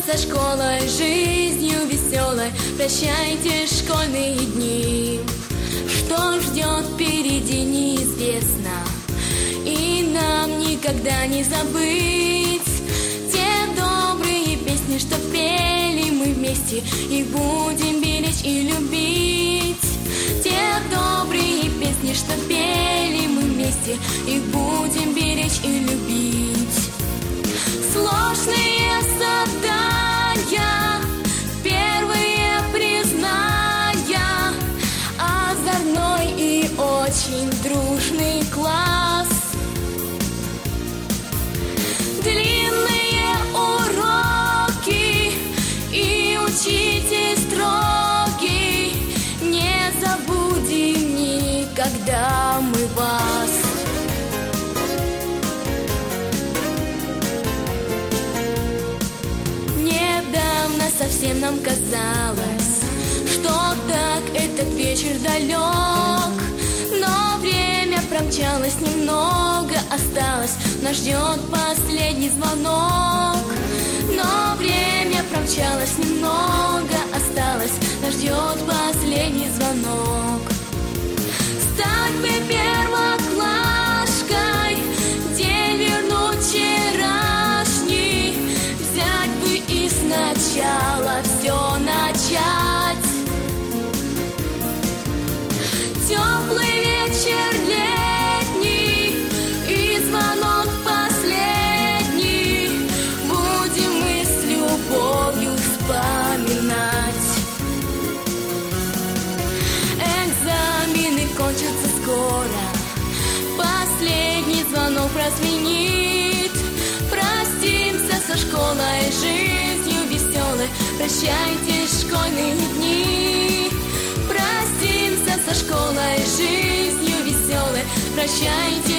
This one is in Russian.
со школой, жизнью веселой. Прощайте школьные дни. Что ждет впереди, неизвестно, и нам никогда не забыть те добрые песни, что пели мы вместе. Их будем беречь и любить. Те добрые песни, что пели мы вместе. Их будем беречь и любить. Сложные задания, первые признания, озорной и очень дружный класс. Длинные уроки и учитель строгий. Не забудем никогда мы вас. Недавно совсем нам казалось, что так этот вечер далек, но время промчалось, немного осталось. Нас ждет последний звонок. Но время промчалось, немного осталось. Нас ждет последний звонок. Стать бы первоклашкой, день вернуть вчерашний, взять бы и сначала все начать. Теплый вечер летний и звонок последний. Будем мы с любовью вспоминать. Экзамены кончатся скоро, последний звонок прозвенит. Простимся со школой, жизнью веселой. Прощайте школьные дни. Простимся со школой, жизнью веселой. Прощайте